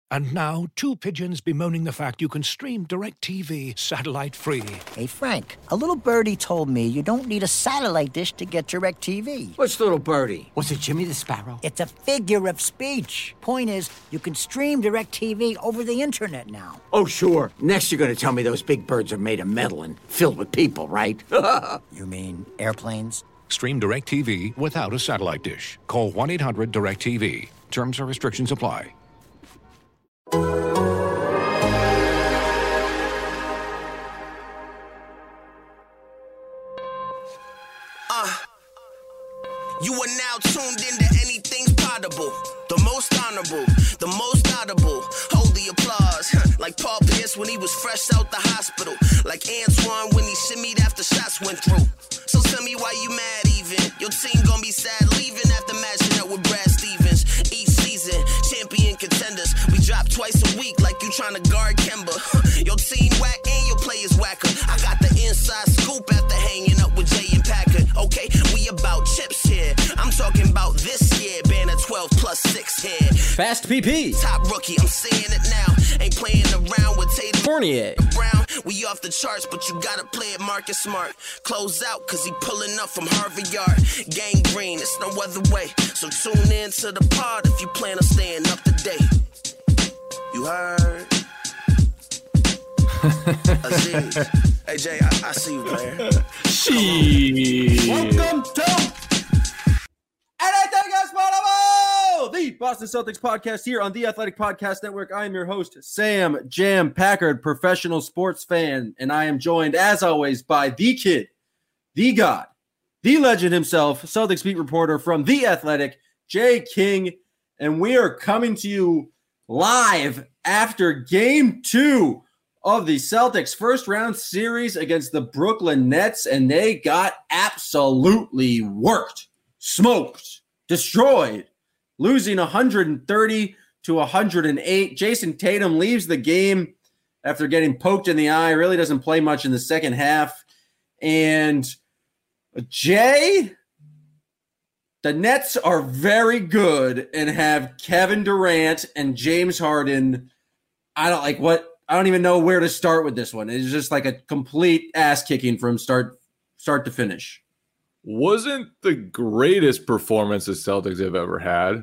And now, two pigeons bemoaning the fact you can stream DirecTV satellite-free. Hey, Frank, a little birdie told me you don't need a satellite dish to get DirecTV. Which little birdie? Was it Jimmy the Sparrow? It's a figure of speech. Point is, you can stream DirecTV over the internet now. Oh, sure. Next you're going to tell me those big birds are made of metal and filled with people, right? You mean airplanes? Stream DirecTV without a satellite dish. Call 1-800-DirecTV. Terms and restrictions apply. You are now tuned into Anything's Potable. The most honorable, the most audible. Hold the applause, like Paul Pierce when he was fresh out the hospital. Like Antoine when he shimmied after shots went through. So tell me why you mad even. Your team gonna be sad leaving after matching up with Brad Stevens. Each season, champion contenders. We drop twice a week like you tryna guard Kemba. Your team whack and your players whacker. I got the inside scoop after hanging up with Jay and Packard. Okay, we about chips here. I'm talking about this year, banner 12 plus 6 here. Fast PP. Top rookie, I'm saying it now. Ain't playing around with Tatum Fournier. Brown. We off the charts, but you gotta play it Marcus Smart. Close out, cause he pulling up from Harvard Yard. Gang green, it's no other way. So tune in to the pod if you plan on staying up to date. You heard? Aziz. Hey, Jay, I see you, player. Welcome to Anything is Potable, the Boston Celtics podcast here on the Athletic Podcast Network. I am your host, Sam Jam Packard, professional sports fan, and I am joined, as always, by the kid, the god, the legend himself, Celtics beat reporter from The Athletic, Jay King, and we are coming to you live after Game 2 of the Celtics' first-round series against the Brooklyn Nets, and they got absolutely worked. Smoked, destroyed, losing 130 to 108. Jason Tatum leaves the game after getting poked in the eye, really doesn't play much in the second half. And Jay, the Nets are very good and have Kevin Durant and James Harden. I don't even know where to start with this one. It's just like a complete ass kicking from start to finish. Wasn't the greatest performance the Celtics have ever had.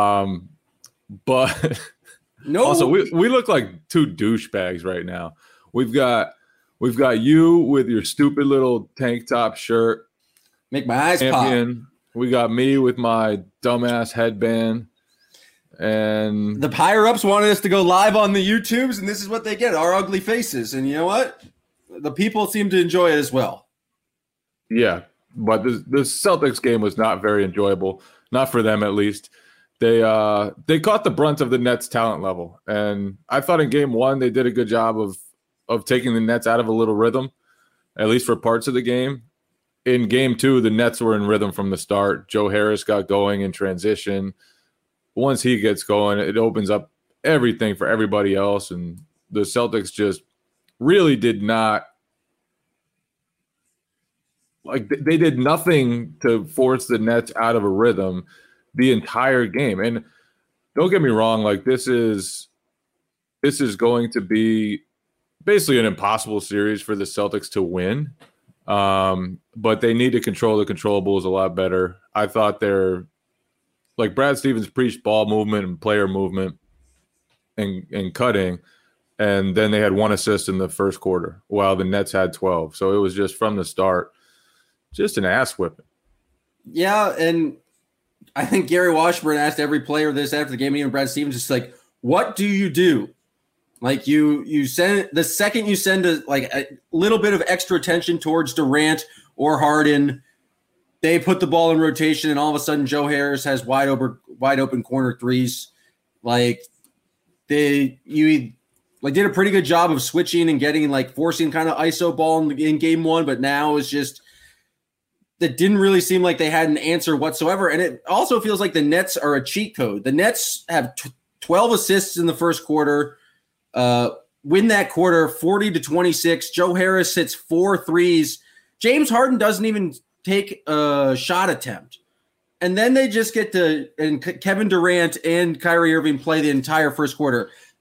But no. Also, we look like two douchebags right now. We've got you with your stupid little tank top shirt. Make my eyes pop. We got me with my dumbass headband. And the higher-ups wanted us to go live on the YouTubes, and this is what they get, our ugly faces. And you know what? The people seem to enjoy it as well. Yeah. But the Celtics game was not very enjoyable, not for them at least. They caught the brunt of the Nets' talent level, and I thought in Game 1 they did a good job of taking the Nets out of a little rhythm, at least for parts of the game. In Game 2, the Nets were in rhythm from the start. Joe Harris got going in transition. Once he gets going, it opens up everything for everybody else, and the Celtics just really did not. Like, they did nothing to force the Nets out of a rhythm the entire game. And don't get me wrong, like this is going to be basically an impossible series for the Celtics to win. But they need to control the controllables a lot better. I thought they're like Brad Stevens preached ball movement and player movement and cutting. And then they had 1 assist in the first quarter while the Nets had 12. So it was just from the start. Just an ass whipping. Yeah, and I think Gary Washburn asked every player this after the game, even Brad Stevens, just like, what do you do? Like you send the second you send a little bit of extra attention towards Durant or Harden, they put the ball in rotation, and all of a sudden Joe Harris has wide open corner threes. Like did a pretty good job of switching and getting forcing kind of ISO ball in Game 1, but now it's just. That didn't really seem like they had an answer whatsoever. And it also feels like the Nets are a cheat code. The Nets have 12 assists in the first quarter, win that quarter 40-26. Joe Harris hits 4 threes. James Harden doesn't even take a shot attempt. And then they just get and Kevin Durant and Kyrie Irving play the entire first quarter.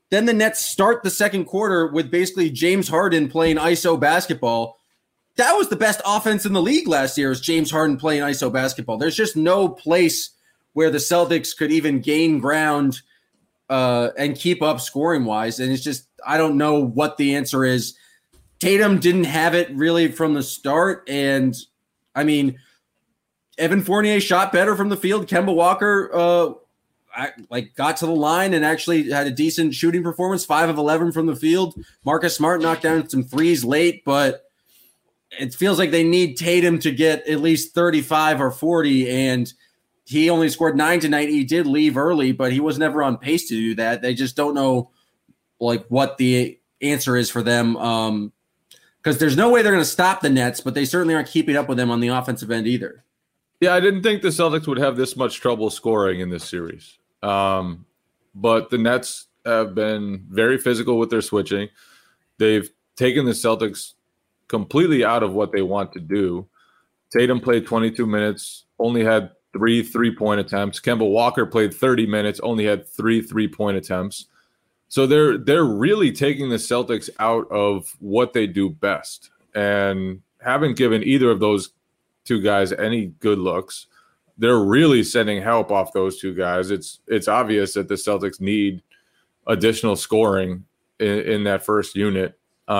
Then the Nets start the second quarter with basically James Harden playing ISO basketball. That was the best offense in the league last year, is James Harden playing ISO basketball. There's just no place where the Celtics could even gain ground and keep up scoring-wise. And it's just, I don't know what the answer is. Tatum didn't have it really from the start. And, I mean, Evan Fournier shot better from the field. Kemba Walker got to the line and actually had a decent shooting performance, 5 of 11 from the field. Marcus Smart knocked down some threes late, but it feels like they need Tatum to get at least 35 or 40, and he only scored 9 tonight. He did leave early, but he was never on pace to do that. They just don't know what the answer is for them, because there's no way they're going to stop the Nets, but they certainly aren't keeping up with them on the offensive end either. Yeah, I didn't think the Celtics would have this much trouble scoring in this series. But the Nets have been very physical with their switching. They've taken the Celtics completely out of what they want to do. Tatum played 22 minutes, only had 3 3-point attempts. Kemba Walker played 30 minutes, only had 3 3-point attempts. So they're really taking the Celtics out of what they do best, and haven't given either of those two guys any good looks. They're really sending help off those two guys. It's obvious that the Celtics need additional scoring in that first unit.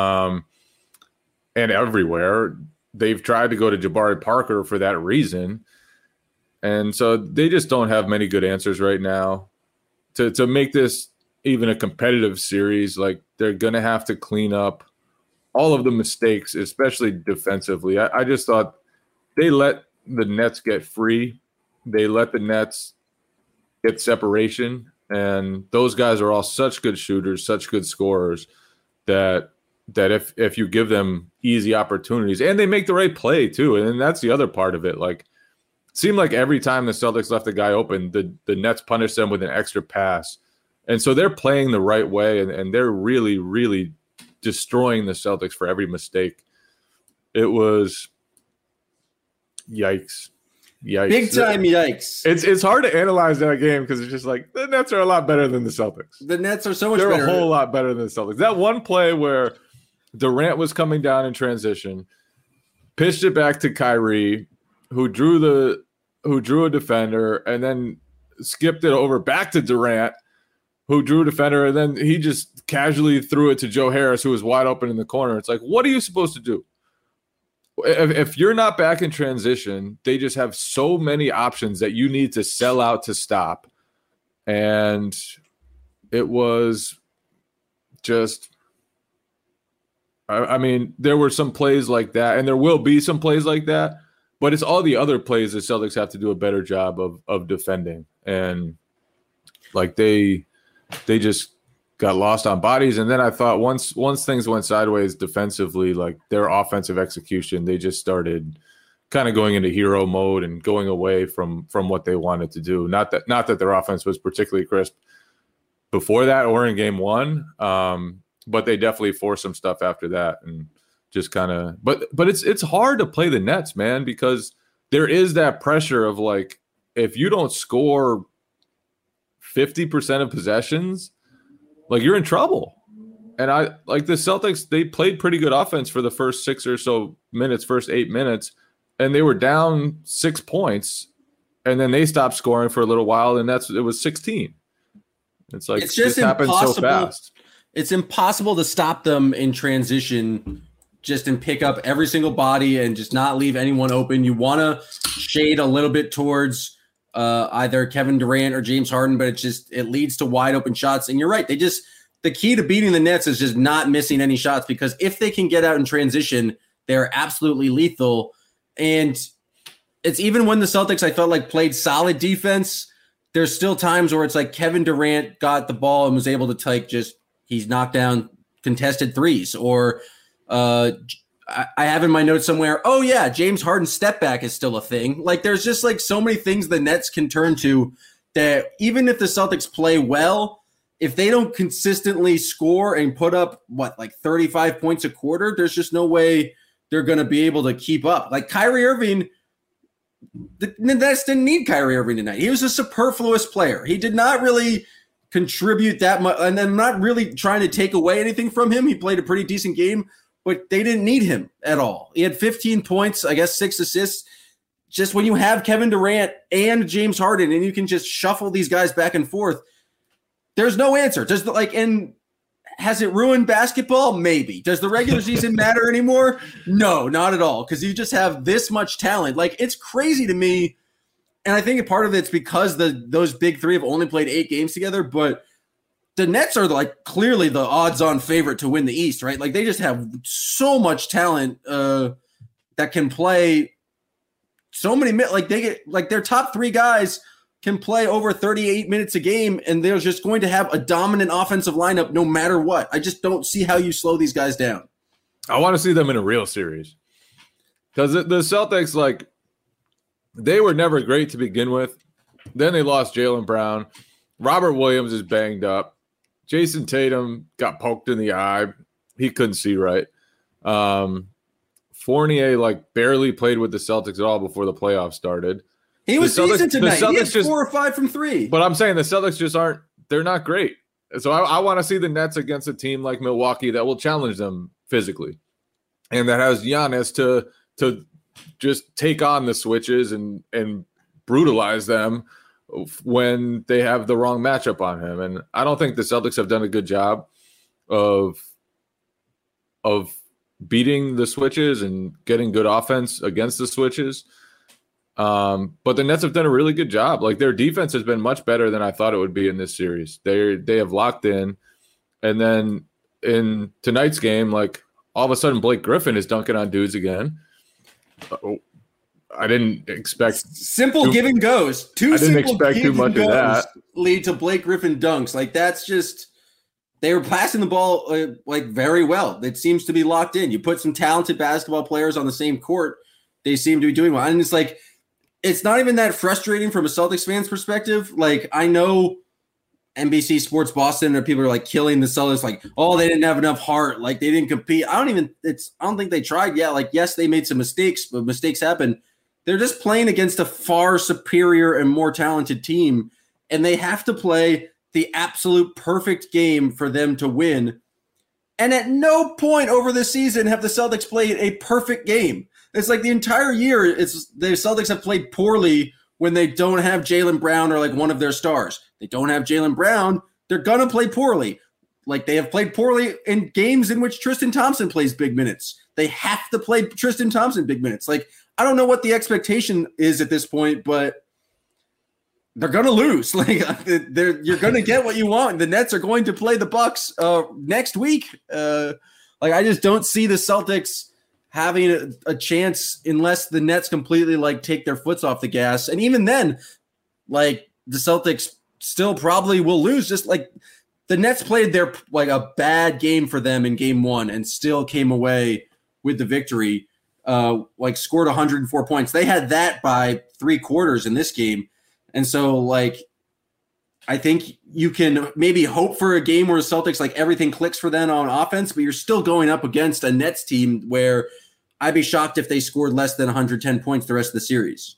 And everywhere they've tried to go to Jabari Parker for that reason. And so they just don't have many good answers right now to make this even a competitive series. Like, they're going to have to clean up all of the mistakes, especially defensively. I just thought they let the Nets get free. They let the Nets get separation. And those guys are all such good shooters, such good scorers that if you give them easy opportunities, and they make the right play too. And that's the other part of it. Like, it seemed like every time the Celtics left a guy open, the Nets punished them with an extra pass. And so they're playing the right way, and they're really, really destroying the Celtics for every mistake. It was yikes. Big time yikes. It's hard to analyze that game because it's just like the Nets are a lot better than the Celtics. The Nets are so much better. They're a whole lot better than the Celtics. That one play where Durant was coming down in transition, pitched it back to Kyrie, who drew a defender, and then skipped it over back to Durant, who drew a defender, and then he just casually threw it to Joe Harris, who was wide open in the corner. It's like, what are you supposed to do? If you're not back in transition, they just have so many options that you need to sell out to stop. And it was just, I mean, there were some plays like that, and there will be some plays like that, but it's all the other plays the Celtics have to do a better job of defending. And like they just got lost on bodies. And then I thought once things went sideways defensively, like their offensive execution, they just started kind of going into hero mode and going away from what they wanted to do. Not that their offense was particularly crisp before that or in game one, but they definitely forced some stuff after that and just kind of. But it's hard to play the Nets, man, because there is that pressure of like, if you don't score 50% of possessions, like, you're in trouble. And I like the Celtics, they played pretty good offense for the first 6 or so minutes, first 8 minutes, and they were down 6 points, and then they stopped scoring for a little while, and it was 16. It's like, it's just happened so fast. It's impossible to stop them in transition, just and pick up every single body and just not leave anyone open. You want to shade a little bit towards either Kevin Durant or James Harden, but it leads to wide open shots. And you're right. The key to beating the Nets is just not missing any shots, because if they can get out in transition, they're absolutely lethal. And it's even when the Celtics, I felt like, played solid defense, there's still times where it's like Kevin Durant got the ball and was able to take he's knocked down contested threes, or I have in my notes somewhere, oh yeah, James Harden's step back is still a thing. Like, there's just like so many things the Nets can turn to that even if the Celtics play well, if they don't consistently score and put up 35 points a quarter, there's just no way they're going to be able to keep up. Like Kyrie Irving, the Nets didn't need Kyrie Irving tonight. He was a superfluous player. He did not really contribute that much. And I'm not really trying to take away anything from him. He played a pretty decent game, but they didn't need him at all. He had 15 points, I guess 6 assists. Just when you have Kevin Durant and James Harden and you can just shuffle these guys back and forth, there's no answer. And has it ruined basketball? Maybe. Does the regular season matter anymore? No, not at all. Because you just have this much talent. Like, it's crazy to me. And I think part of it's because those big three have only played 8 games together, but the Nets are like clearly the odds-on favorite to win the East, right? Like, they just have so much talent that can play so many minutes. Like, they get like their top 3 guys can play over 38 minutes a game, and they're just going to have a dominant offensive lineup no matter what. I just don't see how you slow these guys down. I want to see them in a real series because the Celtics, like, they were never great to begin with. Then they lost Jaylen Brown. Robert Williams is banged up. Jason Tatum got poked in the eye. He couldn't see right. Fournier, like, barely played with the Celtics at all before the playoffs started. He was decent tonight. He had 4 or 5 from 3. But I'm saying the Celtics just aren't – they're not great. So I want to see the Nets against a team like Milwaukee that will challenge them physically and that has Giannis to just take on the switches and brutalize them when they have the wrong matchup on him. And I don't think the Celtics have done a good job of beating the switches and getting good offense against the switches. But the Nets have done a really good job. Like, their defense has been much better than I thought it would be in this series. They have locked in. And then in tonight's game, like, all of a sudden Blake Griffin is dunking on dudes again. I didn't expect simple give and goes. I didn't expect too much of that. Lead to Blake Griffin dunks. Like, that's just they were passing the ball like very well. It seems to be locked in. You put some talented basketball players on the same court, they seem to be doing well. And it's like it's not even that frustrating from a Celtics fan's perspective. Like, I know NBC Sports Boston or people are like killing the Celtics, like, oh, they didn't have enough heart, like they didn't compete. I don't think they tried. Yeah, like, yes, they made some mistakes, but mistakes happen. They're just playing against a far superior and more talented team, and they have to play the absolute perfect game for them to win. And at no point over the season have the Celtics played a perfect game. It's like the entire year, the Celtics have played poorly when they don't have Jaylen Brown or like one of their stars. They don't have Jaylen Brown, they're going to play poorly. Like, they have played poorly in games in which Tristan Thompson plays big minutes. They have to play Tristan Thompson big minutes. Like, I don't know what the expectation is at this point, but they're going to lose. Like, you're going to get what you want. The Nets are going to play the Bucks next week. I just don't see the Celtics having a chance unless the Nets completely like take their foots off the gas. And even then, like, the Celtics still probably will lose. Just like the Nets played their like a bad game for them in game 1 and still came away with the victory. Like, scored 104 points. They had that by 3 quarters in this game. And so, like, I think you can maybe hope for a game where the Celtics, like, everything clicks for them on offense, but you're still going up against a Nets team where I'd be shocked if they scored less than 110 points the rest of the series.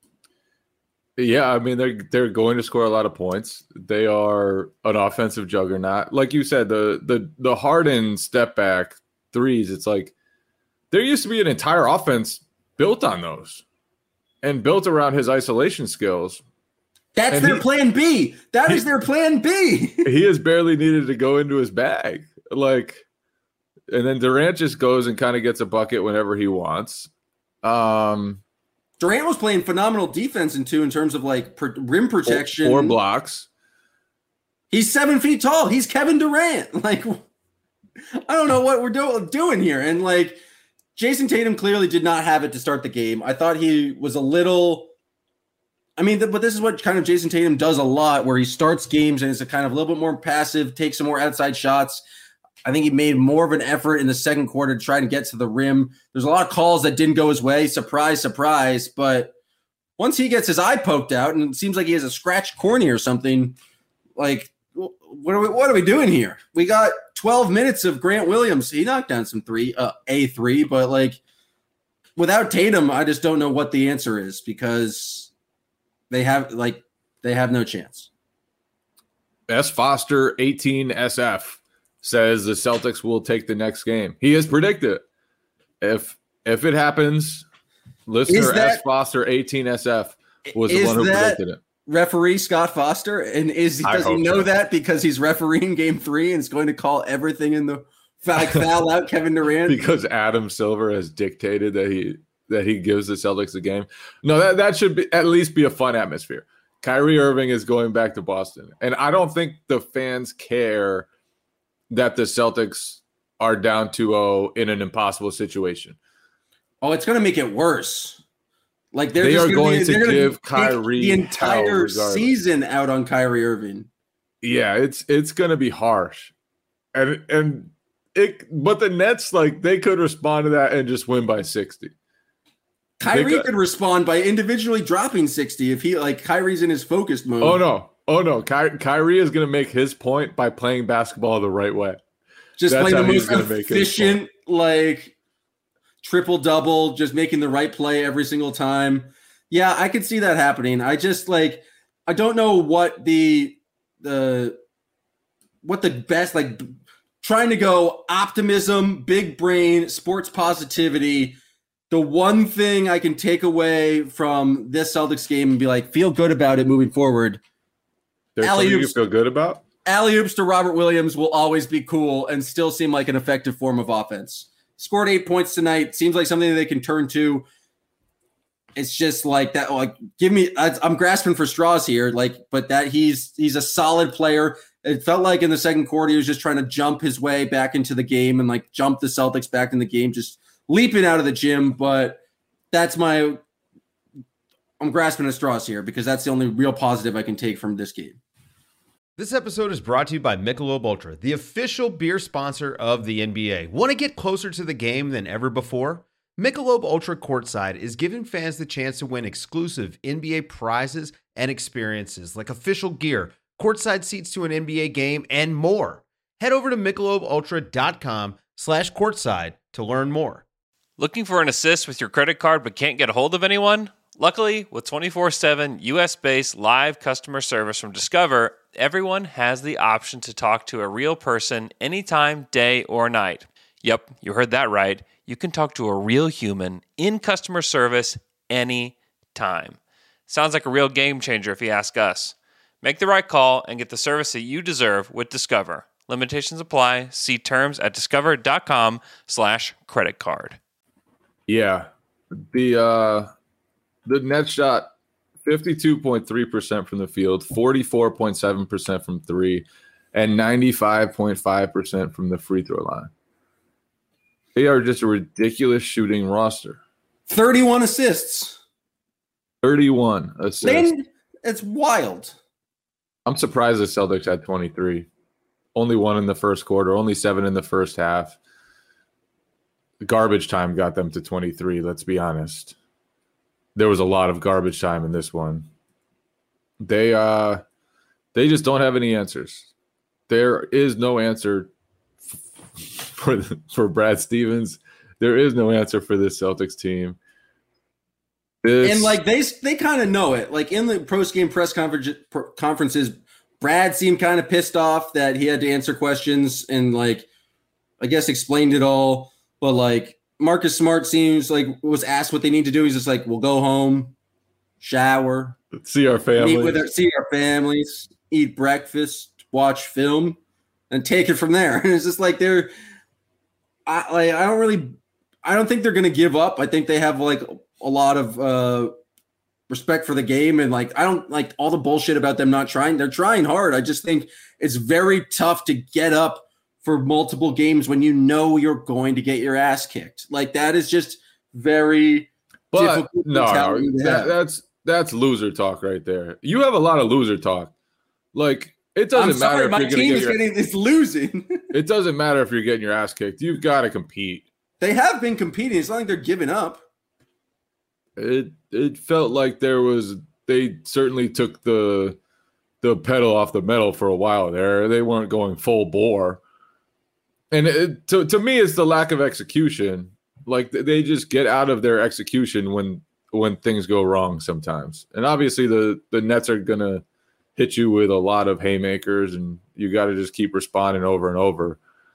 Yeah, I mean, they're going to score a lot of points. They are an offensive juggernaut. Like you said, the Harden step back threes, it's like there used to be an entire offense built on those and built around his isolation skills. That's their plan B. That is their plan B. He has barely needed to go into his bag. Like, and then Durant just goes and kind of gets a bucket whenever he wants. Durant was playing phenomenal defense in terms of like rim protection. 4 blocks. He's 7 feet tall. He's Kevin Durant. Like, I don't know what we're doing here. And like, Jason Tatum clearly did not have it to start the game. I thought he was a little. I mean, but this is what kind of Jason Tatum does a lot, where he starts games and is a kind of a little bit more passive, takes some more outside shots. I think he made more of an effort in the second quarter to try to get to the rim. There's a lot of calls that didn't go his way. Surprise, surprise. But once he gets his eye poked out and it seems like he has a scratched cornea or something, like, what are we doing here? We got 12 minutes of Grant Williams. He knocked down some a three, but like without Tatum, I just don't know what the answer is because they have no chance. S. Foster 18 SF says the Celtics will take the next game. He has predicted if it happens, listener S. Foster 18 SF was the one who predicted it. Referee Scott Foster, and does he know that because he's refereeing Game 3 and is going to call everything in the foul out Kevin Durant because Adam Silver has dictated that he gives the Celtics a game? No, that should be at least be a fun atmosphere. Kyrie Irving is going back to Boston, and I don't think the fans care that the Celtics are down 2-0 in an impossible situation. Oh, it's going to make it worse. Like they are going to give Kyrie the entire season out on Kyrie Irving. Yeah, it's going to be harsh, but the Nets, like, they could respond to that and just win by 60. Kyrie could respond by individually dropping 60 if Kyrie's in his focused mode. Oh no, Kyrie is going to make his point by playing basketball the right way. Just playing the most efficient, triple-double, just making the right play every single time. Yeah, I could see that happening. I just I don't know what the best, trying to go optimism, big brain, sports positivity. The one thing I can take away from this Celtics game and be feel good about it moving forward. There's something you feel good about? Alley-oops to Robert Williams will always be cool and still seem like an effective form of offense. Scored 8 points tonight. Seems like something that they can turn to. It's just like that. I'm grasping for straws here. But that he's a solid player. It felt like in the second quarter he was just trying to jump his way back into the game and jump the Celtics back in the game, just leaping out of the gym. But I'm grasping at straws here because that's the only real positive I can take from this game. This episode is brought to you by Michelob Ultra, the official beer sponsor of the NBA. Want to get closer to the game than ever before? Michelob Ultra Courtside is giving fans the chance to win exclusive NBA prizes and experiences like official gear, courtside seats to an NBA game, and more. Head over to MichelobUltra.com/courtside to learn more. Looking for an assist with your credit card but can't get a hold of anyone? Luckily, with 24/7 US-based live customer service from Discover, everyone has the option to talk to a real person anytime, day or night. Yep, you heard that right. You can talk to a real human in customer service anytime. Sounds like a real game changer if you ask us. Make the right call and get the service that you deserve with Discover. Limitations apply. See terms at discover.com/creditcard. Yeah. The Nets shot 52.3% from the field, 44.7% from three, and 95.5% from the free throw line. They are just a ridiculous shooting roster. 31 assists. 31 assists. It's wild. I'm surprised the Celtics had 23. Only one in the first quarter, only 7 in the first half. Garbage time got them to 23, let's be honest. There was a lot of garbage time in this one. They just don't have any answers. There is no answer for Brad Stevens. There is no answer for this Celtics team. And they kind of know it. In the post-game press conferences, Brad seemed kind of pissed off that he had to answer questions and I guess explained it all. But Marcus Smart seems was asked what they need to do. He's just we'll go home, shower, see our families, eat breakfast, watch film, and take it from there. And it's just I don't think they're going to give up. I think they have a lot of respect for the game. And I don't like all the bullshit about them not trying. They're trying hard. I just think it's very tough to get up for multiple games when you know you're going to get your ass kicked. That is just very difficult. No, that's loser talk right there. You have a lot of loser talk. It doesn't matter if my you're team is losing. It doesn't matter if you're getting your ass kicked. You've got to compete. They have been competing. It's not like they're giving up. It felt like they certainly took the pedal off the metal for a while there. They weren't going full bore. And to me, it's the lack of execution. They just get out of their execution when things go wrong sometimes. And obviously the Nets are going to hit you with a lot of haymakers, and you got to just keep responding over and over.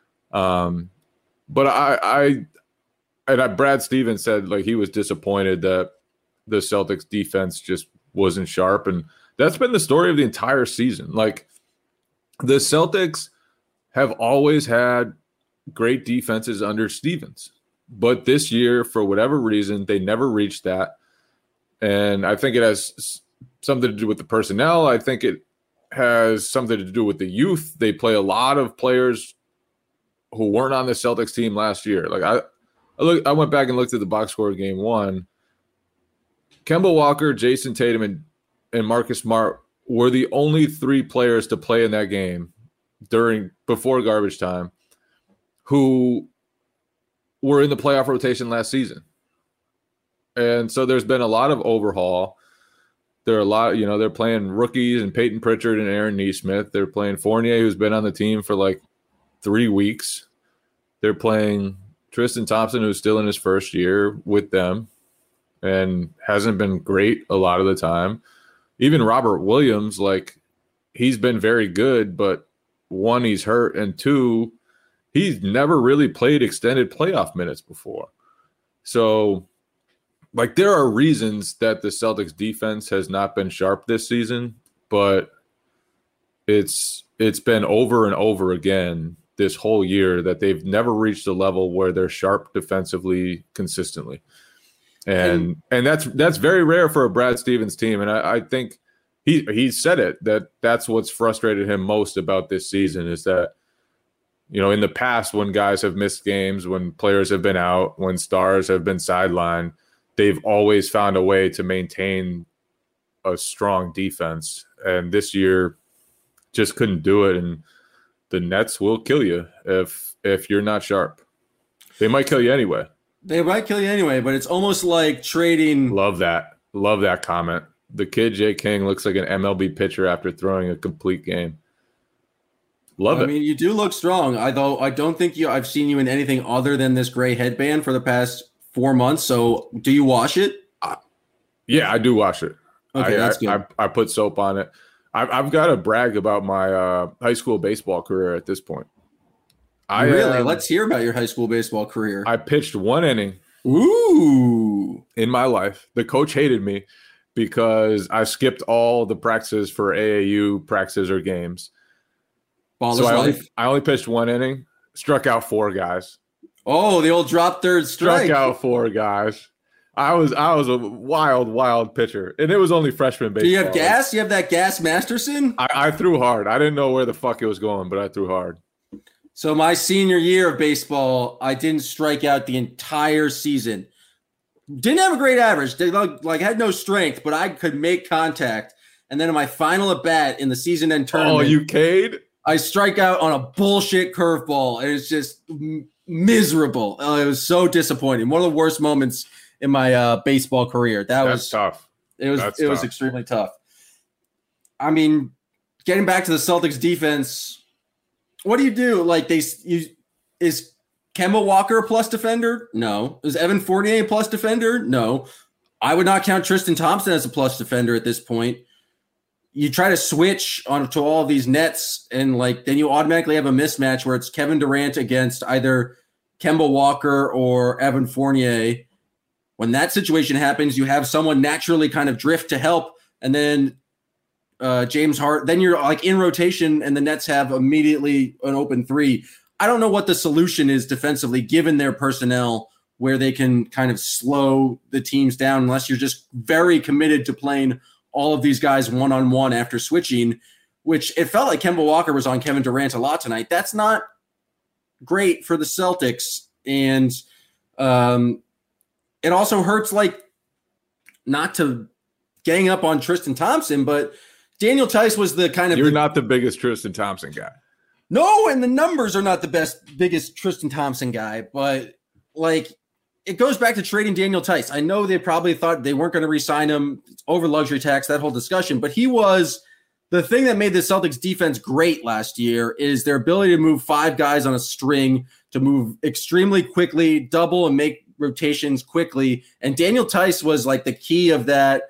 But Brad Stevens said like he was disappointed that the Celtics defense just wasn't sharp, and that's been the story of the entire season. Like the Celtics have always had great defenses under Stevens, but this year, for whatever reason, they never reached that. And I think it has something to do with the personnel. I think it has something to do with the youth. They play a lot of players who weren't on the Celtics team last year. Like I went back and looked at the box score of game one. Kemba Walker, Jason Tatum, and Marcus Smart were the only 3 players to play in that game before garbage time who were in the playoff rotation last season. And so there's been a lot of overhaul. There are a lot, they're playing rookies and Peyton Pritchard and Aaron Nesmith. They're playing Fournier, who's been on the team for like 3 weeks. They're playing Tristan Thompson, who's still in his first year with them and hasn't been great a lot of the time. Even Robert Williams, like he's been very good, but 1, he's hurt, and 2, he's never really played extended playoff minutes before. So like there are reasons that the Celtics defense has not been sharp this season, but it's been over and over again this whole year that they've never reached a level where they're sharp defensively consistently. And that's very rare for a Brad Stevens team. And I think he said it, that's what's frustrated him most about this season is that, in the past when guys have missed games, when players have been out, when stars have been sidelined, they've always found a way to maintain a strong defense. And this year just couldn't do it. And the Nets will kill you if you're not sharp. They might kill you anyway. They might kill you anyway, but it's almost like trading. Love that comment. The kid Jay King looks like an MLB pitcher after throwing a complete game. Love it. I mean, you do look strong. I don't think I've seen you in anything other than this gray headband for the past 4 months. So do you wash it? Yeah, I do wash it. Okay, that's good. I put soap on it. I've got to brag about my high school baseball career at this point. Really? Let's hear about your high school baseball career. I pitched 1 inning. Ooh. In my life. The coach hated me because I skipped all the practices for AAU practices or games. I only pitched 1 inning, struck out 4 guys. Oh, the old drop third strike. Struck out 4 guys. I was a wild pitcher, and it was only freshman baseball. Do you have gas? You have that gas Masterson? I threw hard. I didn't know where the fuck it was going, but I threw hard. So my senior year of baseball, I didn't strike out the entire season. Didn't have a great average. Had no strength, but I could make contact. And then in my final at bat in the season end tournament, you Cade? I strike out on a bullshit curveball, and it's just miserable. It was so disappointing. One of the worst moments in my baseball career. That's tough. It was extremely tough. I mean, getting back to the Celtics defense, what do you do? Like is Kemba Walker a plus defender? No. Is Evan Fournier a plus defender? No. I would not count Tristan Thompson as a plus defender at this point. You try to switch onto all of these Nets, and then you automatically have a mismatch where it's Kevin Durant against either Kemba Walker or Evan Fournier. When that situation happens, you have someone naturally kind of drift to help, and then James Harden. Then you're in rotation, and the Nets have immediately an open 3. I don't know what the solution is defensively, given their personnel, where they can kind of slow the teams down, unless you're just very committed to playing all of these guys one-on-one after switching, which it felt like Kemba Walker was on Kevin Durant a lot tonight. That's not great for the Celtics. And it also hurts, not to gang up on Tristan Thompson, but Daniel Tice was the kind of... You're not the biggest Tristan Thompson guy. No, and the numbers are not the biggest Tristan Thompson guy, but it goes back to trading Daniel Tice. I know they probably thought they weren't going to re-sign him over luxury tax, that whole discussion, but he was the thing that made the Celtics defense great last year is their ability to move 5 guys on a string, to move extremely quickly, double and make rotations quickly. And Daniel Tice was the key of that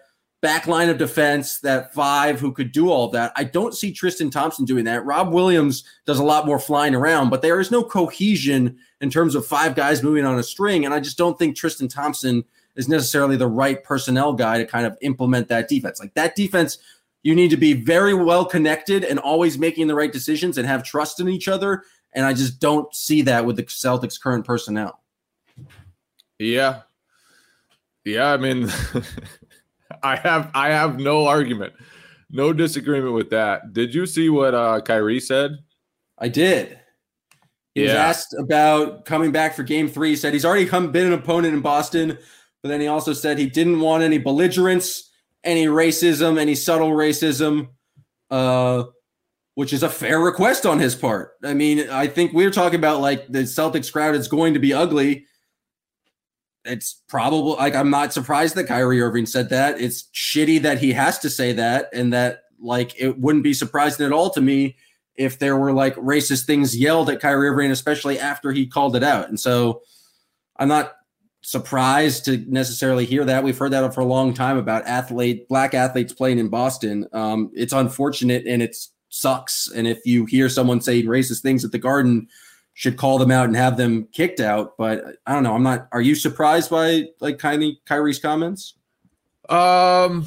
back line of defense, that 5 who could do all of that. I don't see Tristan Thompson doing that. Rob Williams does a lot more flying around, but there is no cohesion in terms of 5 guys moving on a string, and I just don't think Tristan Thompson is necessarily the right personnel guy to kind of implement that defense. Like that defense, you need to be very well connected and always making the right decisions and have trust in each other, and I just don't see that with the Celtics' current personnel. Yeah. I mean, I have no argument, no disagreement with that. Did you see what Kyrie said? I did. He was asked about coming back for Game 3. He said he's already been an opponent in Boston, but then he also said he didn't want any belligerence, any racism, any subtle racism, which is a fair request on his part. I mean, I think we're talking about like the Celtics crowd is going to be ugly. It's probable, like, I'm not surprised that Kyrie Irving said that. It's shitty that he has to say that, and that, like, it wouldn't be surprising at all to me if there were, like, racist things yelled at Kyrie Irving, especially after he called it out. And so I'm not surprised to necessarily hear that. We've heard that for a long time about black athletes playing in Boston. It's unfortunate, and it sucks. And if you hear someone say racist things at the Garden, should call them out and have them kicked out. But I don't know. Are you surprised by like Kyrie's comments? I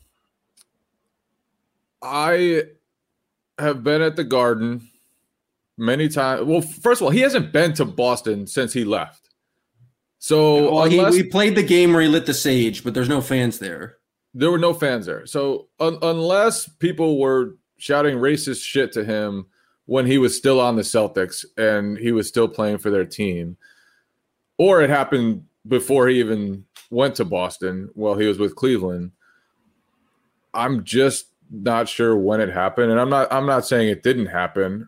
have been at the Garden many times. Well, first of all, he hasn't been to Boston since he left. So we played the game where he lit the sage, but there's no fans there. There were no fans there. So unless people were shouting racist shit to him when he was still on the Celtics and he was still playing for their team, or it happened before he even went to Boston while he was with Cleveland, I'm just not sure when it happened. And I'm not saying it didn't happen.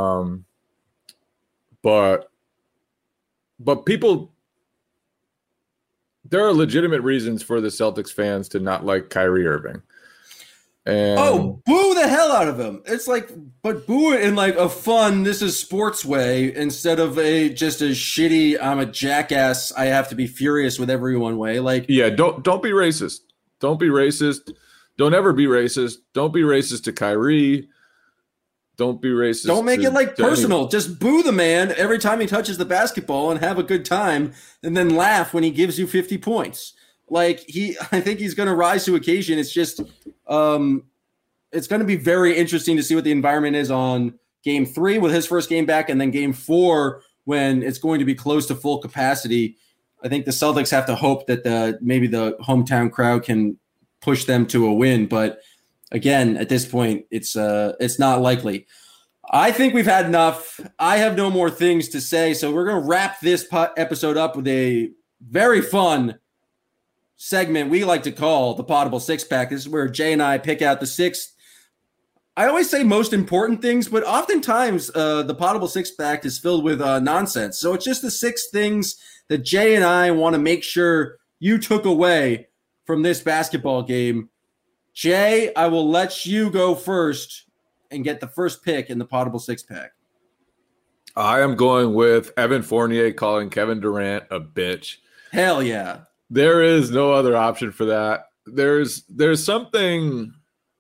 But people, there are legitimate reasons for the Celtics fans to not like Kyrie Irving. And boo the hell out of him. It's like, but boo it in like a fun, this is sports way instead of just a shitty, I'm a jackass, I have to be furious with everyone way. Like, yeah, don't be racist. Don't be racist. Don't ever be racist. Don't be racist to Kyrie. Don't be racist. Don't make it like personal. Just boo the man every time he touches the basketball and have a good time, and then laugh when he gives you 50 points. Like I think he's going to rise to occasion. It's just, it's going to be very interesting to see what the environment is on Game 3 with his first game back, and then Game 4 when it's going to be close to full capacity. I think the Celtics have to hope that maybe the hometown crowd can push them to a win, but again, at this point, it's not likely. I think we've had enough. I have no more things to say, so we're going to wrap this episode up with a very fun segment we like to call the Potable Six Pack. This is where Jay and I pick out the 6. I always say most important things, but oftentimes the Potable Six Pack is filled with nonsense. So it's just the 6 things that Jay and I want to make sure you took away from this basketball game. Jay, I will let you go first and get the first pick in the Potable Six Pack. I am going with Evan Fournier calling Kevin Durant a bitch. Hell yeah. There is no other option for that. There's something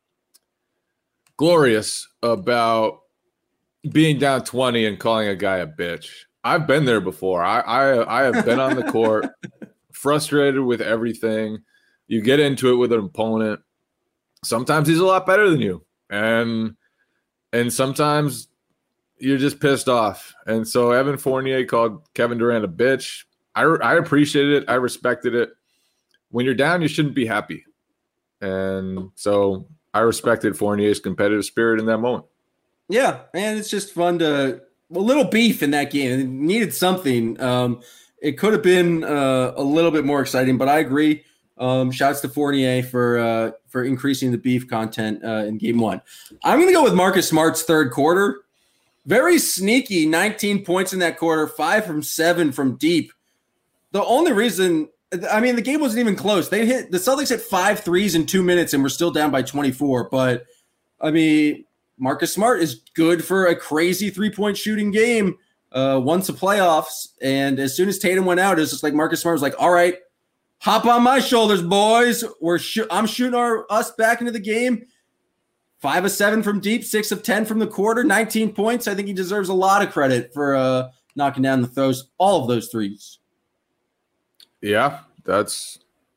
glorious about being down 20 and calling a guy a bitch. I've been there before. I have been on the court, frustrated with everything. You get into it with an opponent. Sometimes he's a lot better than you. And sometimes you're just pissed off. And so Evan Fournier called Kevin Durant a bitch. I appreciated it. I respected it. When you're down, you shouldn't be happy. And so I respected Fournier's competitive spirit in that moment. Yeah, man, it's just fun a little beef in that game. It needed something. It could have been a little bit more exciting, but I agree. Shouts to Fournier for increasing the beef content in Game 1. I'm going to go with Marcus Smart's third quarter. Very sneaky, 19 points in that quarter, 5 from 7 from deep. The only reason, I mean, the game wasn't even close. The Celtics hit 5 threes in 2 minutes and we're still down by 24. But, I mean, Marcus Smart is good for a crazy three-point shooting game once the playoffs. And as soon as Tatum went out, it was just like Marcus Smart was like, all right, Hop on my shoulders, boys. I'm shooting us back into the game. 5 of 7 from deep, 6 of 10 from the quarter, 19 points. I think he deserves a lot of credit for knocking down all of those threes. Yeah, that's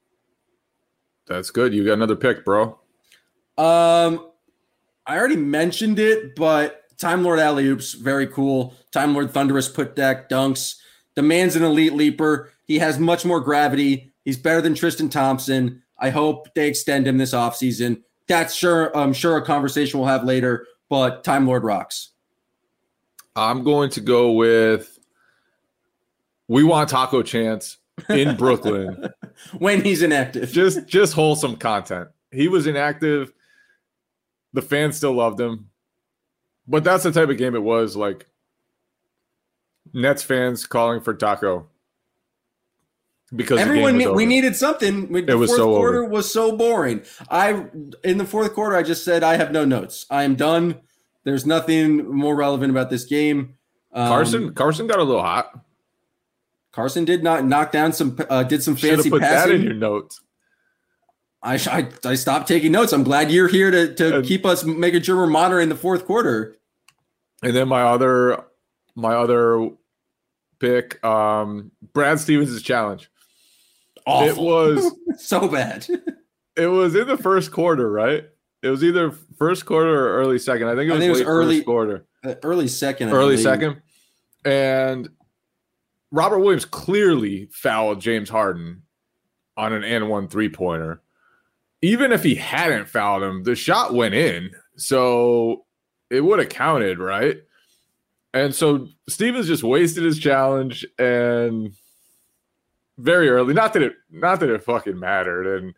good. You got another pick, bro. I already mentioned it, but Time Lord alley-oops, very cool. Time Lord thunderous put deck dunks. The man's an elite leaper. He has much more gravity. He's better than Tristan Thompson. I hope they extend him this offseason. That's I'm sure a conversation we'll have later, but Time Lord rocks. I'm going to go with we want Taco Chance in Brooklyn. When he's inactive. Just wholesome content. He was inactive. The fans still loved him. But that's the type of game it was, like Nets fans calling for Taco. Because we needed something. The fourth quarter was so boring. In the fourth quarter, I just said I have no notes. I am done. There's nothing more relevant about this game. Carson got a little hot. Carson did not knock down did some fancy put passing. That in your notes. I stopped taking notes. I'm glad you're here to keep us making sure we're monitoring the fourth quarter. And then my other pick, Brad Stevens' challenge. Awful. It was so bad. It was in the first quarter, right? It was either first quarter or early second. I think it was early first quarter. Early second. Early second. And Robert Williams clearly fouled James Harden on an and-one three-pointer. Even if he hadn't fouled him, the shot went in. So it would have counted, right? And so Stevens just wasted his challenge and very early. Not that it fucking mattered. And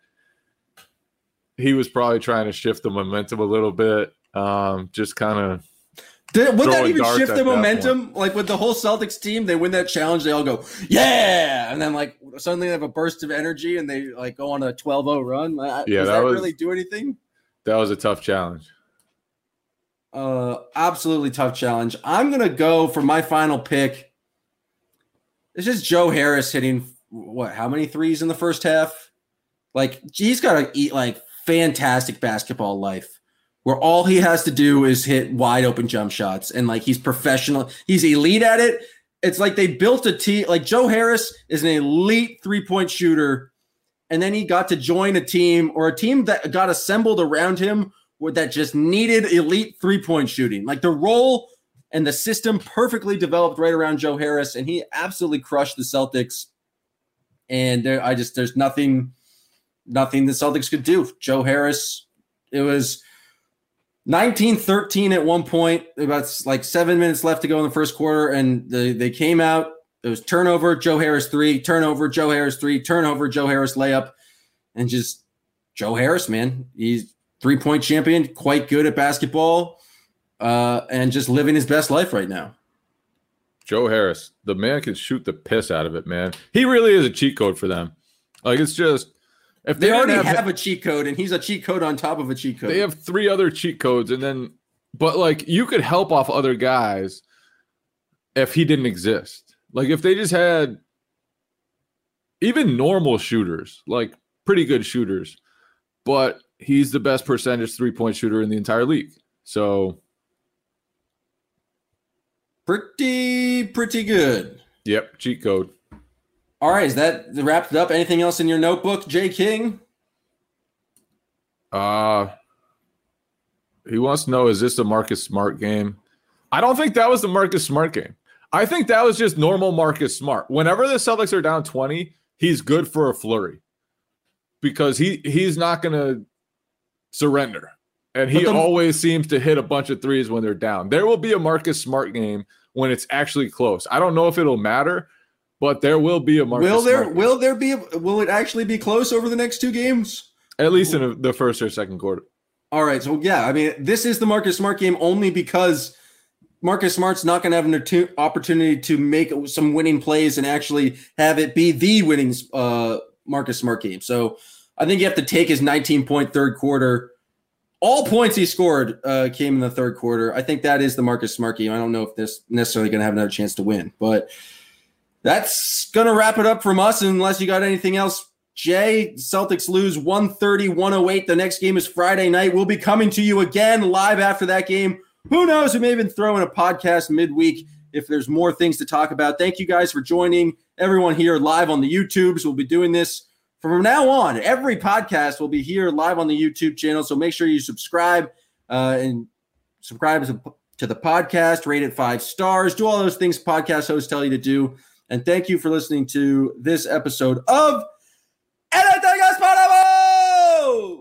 he was probably trying to shift the momentum a little bit. Just kind of. Would that even shift the momentum? Like with the whole Celtics team, they win that challenge, they all go, yeah! And then like suddenly they have a burst of energy and they like go on a 12-0 run. Yeah, does that really do anything? That was a tough challenge. Absolutely tough challenge. I'm going to go for my final pick. It's just Joe Harris hitting how many threes in the first half? Like he's got to eat like fantastic basketball life where all he has to do is hit wide open jump shots. And like, he's professional. He's elite at it. It's like they built a team. Like Joe Harris is an elite 3-point shooter. And then he got to join a team that got assembled around him that just needed elite 3-point shooting. Like the role and the system perfectly developed right around Joe Harris. And he absolutely crushed the Celtics. And there's nothing the Celtics could do. Joe Harris, it was 19-13 at one point, about like 7 minutes left to go in the first quarter. And they came out. It was turnover, Joe Harris 3, turnover, Joe Harris 3, turnover, Joe Harris layup. And just Joe Harris, man. He's 3-point champion, quite good at basketball, and just living his best life right now. Joe Harris, the man can shoot the piss out of it, man. He really is a cheat code for them. Like it's just if they already have a cheat code, and he's a cheat code on top of a cheat code. They have 3 other cheat codes, but like you could help off other guys if he didn't exist. Like if they just had even normal shooters, like pretty good shooters, but he's the best percentage 3-point shooter in the entire league. So pretty good. Yep, cheat code. All right, is that wrapped it up? Anything else in your notebook, Jay King? He wants to know, is this the Marcus Smart game? I don't think that was the Marcus Smart game. I think that was just normal Marcus Smart. Whenever the Celtics are down 20, he's good for a flurry because he's not going to surrender. And he always seems to hit a bunch of threes when they're down. There will be a Marcus Smart game when it's actually close. I don't know if it'll matter, but there will be a Marcus Smart game. Will it actually be close over the next 2 games? At least in the first or second quarter. All right. So, yeah, I mean, this is the Marcus Smart game only because Marcus Smart's not going to have an opportunity to make some winning plays and actually have it be the winning Marcus Smart game. So I think you have to take his 19-point third quarter. All points he scored came in the third quarter. I think that is the Marcus Smart game. I don't know if this necessarily going to have another chance to win, but that's going to wrap it up from us unless you got anything else Jay, Celtics lose 130-108. The next game is Friday night. We'll be coming to you again live after that game. Who knows? We may even throw in a podcast midweek if there's more things to talk about. Thank you guys for joining. Everyone here live on the YouTubes. We'll be doing this from now on. Every podcast will be here live on the YouTube channel. So make sure you subscribe and subscribe to the podcast, rate it 5 stars, do all those things podcast hosts tell you to do. And thank you for listening to this episode of Anything is Possible!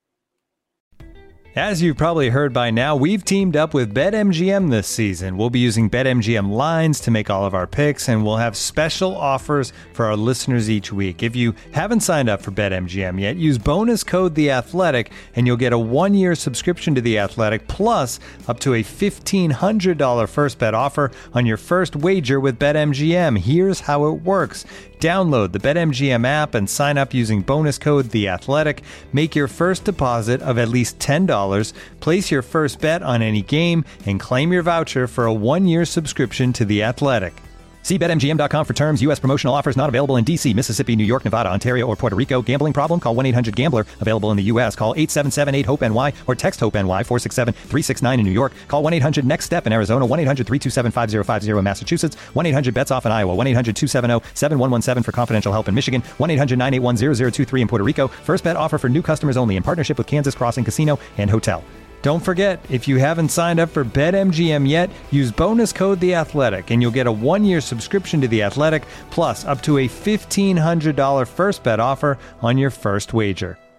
As you've probably heard by now, we've teamed up with BetMGM this season. We'll be using BetMGM lines to make all of our picks, and we'll have special offers for our listeners each week. If you haven't signed up for BetMGM yet, use bonus code The Athletic, and you'll get a 1-year subscription to The Athletic, plus up to a $1,500 first bet offer on your first wager with BetMGM. Here's how it works. Download the BetMGM app and sign up using bonus code The Athletic. Make your first deposit of at least $10. Place your first bet on any game and claim your voucher for a 1-year subscription to The Athletic. See BetMGM.com for terms. U.S. promotional offers not available in D.C., Mississippi, New York, Nevada, Ontario, or Puerto Rico. Gambling problem? Call 1-800-GAMBLER. Available in the U.S. Call 877-8-HOPE-NY or text HOPE-NY 467-369 in New York. Call 1-800-NEXT-STEP in Arizona. 1-800-327-5050 in Massachusetts. 1-800-BETS-OFF in Iowa. 1-800-270-7117 for confidential help in Michigan. 1-800-981-0023 in Puerto Rico. First bet offer for new customers only in partnership with Kansas Crossing Casino and Hotel. Don't forget, if you haven't signed up for BetMGM yet, use bonus code The Athletic, and you'll get a 1-year subscription to The Athletic, plus up to a $1,500 first bet offer on your first wager.